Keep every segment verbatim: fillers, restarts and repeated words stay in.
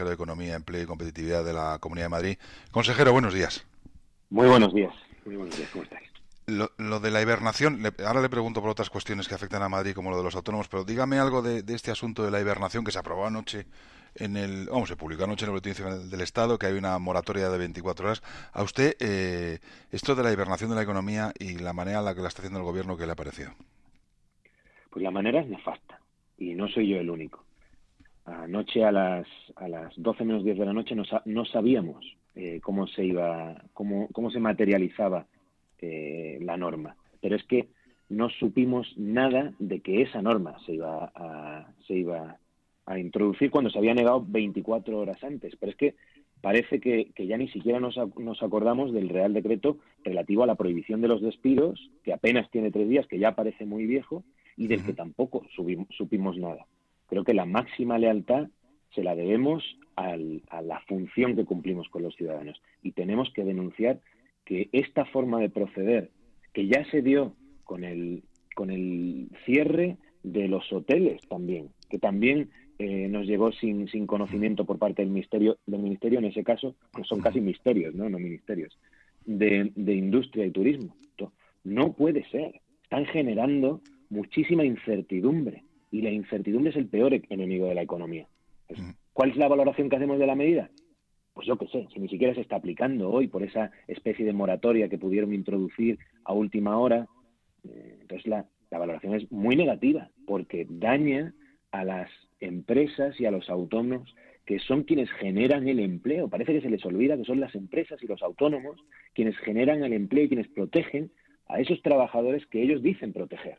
de Economía, Empleo y Competitividad de la Comunidad de Madrid. Consejero, buenos días. Muy buenos días. Muy buenos días, ¿cómo estáis? Lo, lo de la hibernación, le, ahora le pregunto por otras cuestiones que afectan a Madrid, como lo de los autónomos, pero dígame algo de, de este asunto de la hibernación que se aprobó anoche en el, vamos, se publicó anoche en el Boletín Oficial del Estado, que hay una moratoria de veinticuatro horas. A usted, eh, esto de la hibernación de la economía y la manera en la que la está haciendo el gobierno, ¿qué le ha parecido? Pues la manera es nefasta, y no soy yo el único. Anoche a las a las doce menos diez de la noche no, no sabíamos eh, cómo se iba, cómo, cómo se materializaba eh, la norma. Pero es que no supimos nada de que esa norma se iba a, se iba a introducir cuando se había negado veinticuatro horas antes. Pero es que parece que, que ya ni siquiera nos, nos acordamos del Real Decreto relativo a la prohibición de los despidos, que apenas tiene tres días, que ya parece muy viejo, y del que tampoco subimos, supimos nada. Creo que la máxima lealtad se la debemos al, a la función que cumplimos con los ciudadanos. Y tenemos que denunciar que esta forma de proceder, que ya se dio con el, con el cierre de los hoteles también, que también eh, nos llegó sin, sin conocimiento por parte del ministerio, del ministerio, en ese caso, que son casi misterios, no, no ministerios, de, de industria y turismo. No puede ser. Están generando muchísima incertidumbre. Y la incertidumbre es el peor enemigo de la economía. ¿Cuál es la valoración que hacemos de la medida? Pues yo qué sé, si ni siquiera se está aplicando hoy por esa especie de moratoria que pudieron introducir a última hora. Eh, entonces la, la valoración es muy negativa, porque daña a las empresas y a los autónomos, que son quienes generan el empleo. Parece que se les olvida que son las empresas y los autónomos quienes generan el empleo y quienes protegen a esos trabajadores que ellos dicen proteger.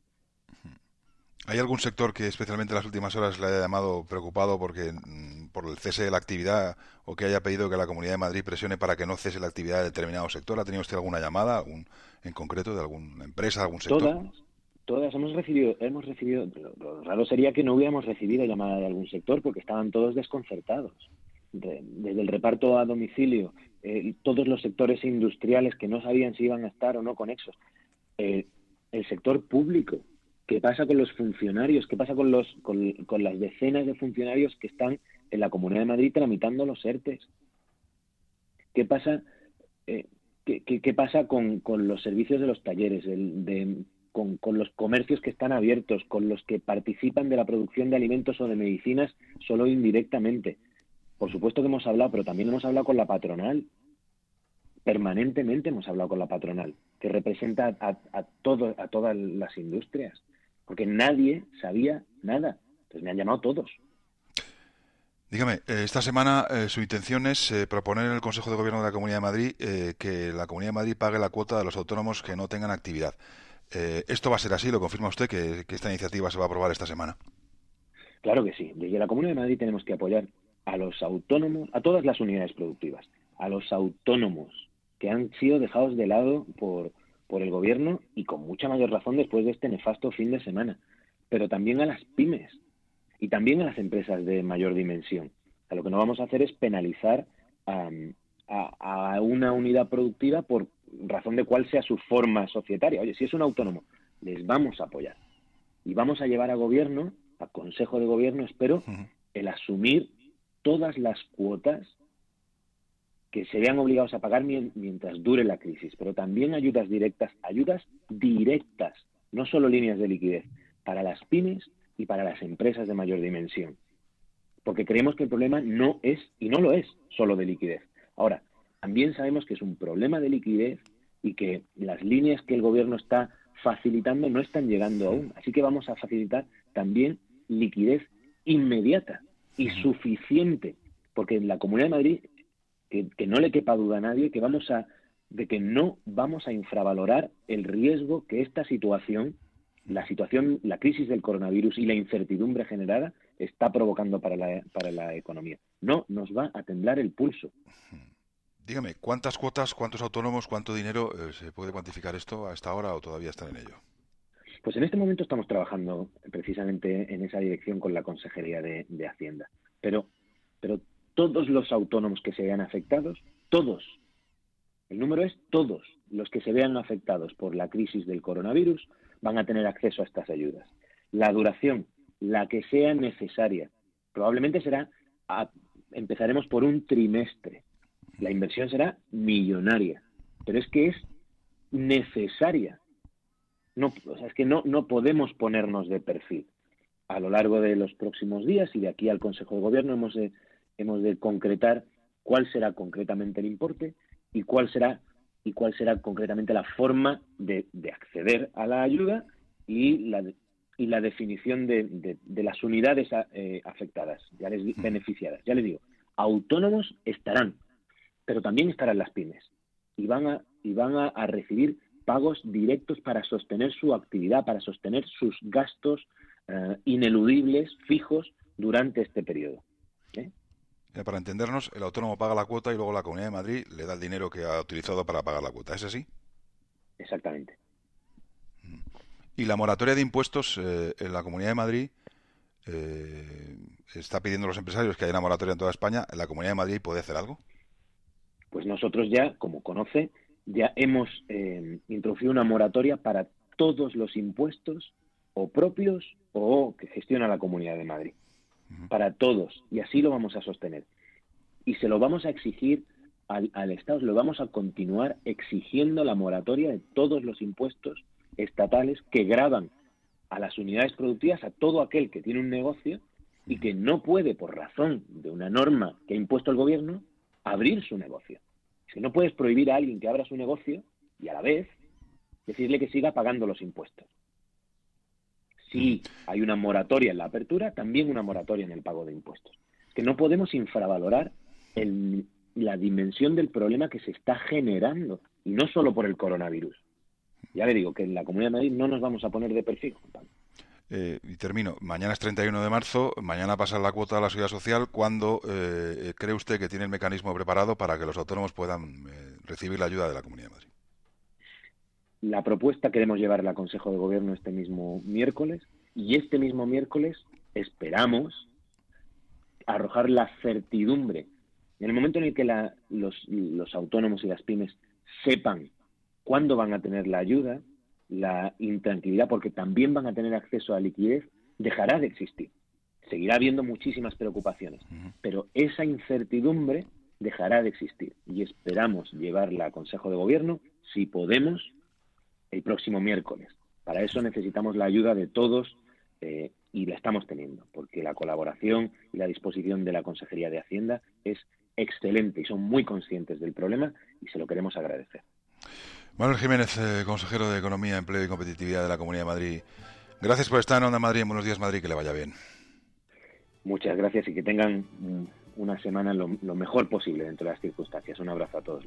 ¿Hay algún sector que especialmente en las últimas horas le haya llamado preocupado porque por el cese de la actividad o que haya pedido que la Comunidad de Madrid presione para que no cese la actividad de determinado sector? ¿Ha tenido usted alguna llamada algún, en concreto de alguna empresa, algún sector? Todas, todas hemos recibido, hemos recibido, lo, lo raro sería que no hubiéramos recibido llamada de algún sector porque estaban todos desconcertados. De, desde el reparto a domicilio, eh, todos los sectores industriales que no sabían si iban a estar o no conexos. Eh, el sector público. ¿Qué pasa con los funcionarios? ¿Qué pasa con los con, con las decenas de funcionarios que están en la Comunidad de Madrid tramitando los ERTES? ¿Qué pasa, eh, qué, qué, qué pasa con, con los servicios de los talleres, el, de, con, con los comercios que están abiertos, con los que participan de la producción de alimentos o de medicinas solo indirectamente? Por supuesto que hemos hablado, pero también hemos hablado con la patronal. Permanentemente hemos hablado con la patronal, que representa a, a, todo, a todas las industrias. Porque nadie sabía nada. Pues me han llamado todos. Dígame, eh, esta semana eh, su intención es eh, proponer en el Consejo de Gobierno de la Comunidad de Madrid eh, que la Comunidad de Madrid pague la cuota de los autónomos que no tengan actividad. Eh, ¿Esto va a ser así? ¿Lo confirma usted que, que esta iniciativa se va a aprobar esta semana? Claro que sí. Desde la Comunidad de Madrid tenemos que apoyar a los autónomos, a todas las unidades productivas, a los autónomos que han sido dejados de lado por, por el Gobierno y con mucha mayor razón después de este nefasto fin de semana, pero también a las pymes y también a las empresas de mayor dimensión. O sea, lo que no vamos a hacer es penalizar a, a, a una unidad productiva por razón de cuál sea su forma societaria. Oye, si es un autónomo, les vamos a apoyar. Y vamos a llevar a Gobierno, a Consejo de Gobierno, espero, uh-huh. el asumir todas las cuotas que se vean obligados a pagar mientras dure la crisis, pero también ayudas directas, ayudas directas, no solo líneas de liquidez, para las pymes y para las empresas de mayor dimensión. Porque creemos que el problema no es, y no lo es, solo de liquidez. Ahora, también sabemos que es un problema de liquidez y que las líneas que el Gobierno está facilitando no están llegando aún. Así que vamos a facilitar también liquidez inmediata y suficiente, porque en la Comunidad de Madrid, que, que no le quepa duda a nadie, que vamos a, de que no vamos a infravalorar el riesgo que esta situación, la situación, la crisis del coronavirus y la incertidumbre generada está provocando para la, para la economía. No nos va a temblar el pulso. Dígame, ¿cuántas cuotas, cuántos autónomos, cuánto dinero eh, se puede cuantificar esto a esta hora o todavía están en ello? Pues en este momento estamos trabajando precisamente en esa dirección con la Consejería de, de Hacienda. Pero, pero todos los autónomos que se vean afectados, todos, el número es todos los que se vean afectados por la crisis del coronavirus van a tener acceso a estas ayudas. La duración, la que sea necesaria, probablemente será a, empezaremos por un trimestre. La inversión será millonaria, pero es que es necesaria. No, o sea, es que no, no podemos ponernos de perfil. A lo largo de los próximos días y de aquí al Consejo de Gobierno hemos de, hemos de concretar cuál será concretamente el importe y cuál será y cuál será concretamente la forma de, de acceder a la ayuda y la, y la definición de, de, de las unidades eh, afectadas, ya les, beneficiadas. Ya les digo, autónomos estarán, pero también estarán las pymes y van a, y van a, a recibir pagos directos para sostener su actividad, para sostener sus gastos eh, ineludibles, fijos, durante este periodo. ¿Eh? Para entendernos, el autónomo paga la cuota y luego la Comunidad de Madrid le da el dinero que ha utilizado para pagar la cuota. ¿Es así? Exactamente. Y la moratoria de impuestos eh, en la Comunidad de Madrid eh, está pidiendo a los empresarios que haya una moratoria en toda España. ¿En la Comunidad de Madrid puede hacer algo? Pues nosotros ya, como conoce, ya hemos eh, introducido una moratoria para todos los impuestos o propios o que gestiona la Comunidad de Madrid. Uh-huh. Para todos. Y así lo vamos a sostener. Y se lo vamos a exigir al, al Estado, lo vamos a continuar exigiendo la moratoria de todos los impuestos estatales que gravan a las unidades productivas, a todo aquel que tiene un negocio y que no puede, por razón de una norma que ha impuesto el gobierno, abrir su negocio. Es que no puedes prohibir a alguien que abra su negocio y a la vez decirle que siga pagando los impuestos. Si hay una moratoria en la apertura, también una moratoria en el pago de impuestos. Es que no podemos infravalorar el, la dimensión del problema que se está generando, y no solo por el coronavirus. Ya le digo que en la Comunidad de Madrid no nos vamos a poner de perfil, Juan Pablo. Eh, y termino. Mañana es treinta y uno de marzo, mañana pasa la cuota a la Seguridad Social. ¿Cuándo eh, cree usted que tiene el mecanismo preparado para que los autónomos puedan eh, recibir la ayuda de la Comunidad de Madrid? La propuesta queremos llevarla al Consejo de Gobierno este mismo miércoles y este mismo miércoles esperamos arrojar la certidumbre. En el momento en el que la, los, los autónomos y las pymes sepan cuándo van a tener la ayuda, la intranquilidad, porque también van a tener acceso a liquidez, dejará de existir. Seguirá habiendo muchísimas preocupaciones, uh-huh. pero esa incertidumbre dejará de existir y esperamos llevarla al Consejo de Gobierno, si podemos, el próximo miércoles. Para eso necesitamos la ayuda de todos eh, y la estamos teniendo, porque la colaboración y la disposición de la Consejería de Hacienda es excelente y son muy conscientes del problema y se lo queremos agradecer. Manuel Jiménez, eh, consejero de Economía, Empleo y Competitividad de la Comunidad de Madrid. Gracias por estar en Onda Madrid. En Buenos Días Madrid, que le vaya bien. Muchas gracias y que tengan una semana lo, lo mejor posible dentro de las circunstancias. Un abrazo a todos.